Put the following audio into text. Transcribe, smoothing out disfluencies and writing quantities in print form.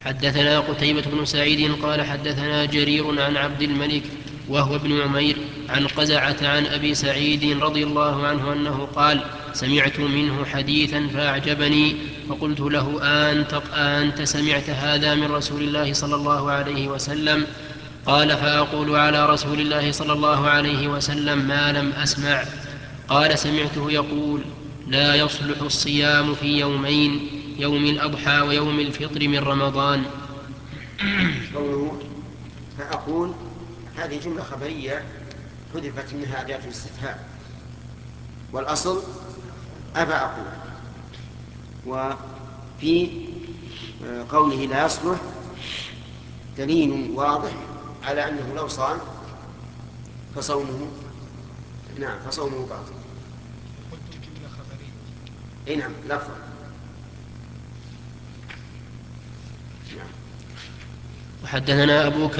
حدثنا قتيبة بن سعيد قال حدثنا جرير عن عبد الملك وهو ابن عمير عن قزعة عن أبي سعيد رضي الله عنه أنه قال: سمعت منه حديثا فأعجبني فقلت له: أنت سمعت هذا من رسول الله صلى الله عليه وسلم؟ قال: فأقول على رسول الله صلى الله عليه وسلم ما لم أسمع. قال: سمعته يقول: لا يصلح الصيام في يومين، يوم الأضحى ويوم الفطر من رمضان. قوله فأقول هذه جملة خبرية حذفت منها أداة الاستفهام، والأصل أبا أقول. وفي قوله لا يصلح دليل واضح على أنه لو صام فصومه باطل. قلت جملة خبرية. اي نعم، لفظا. نعم. وحدثنا أبو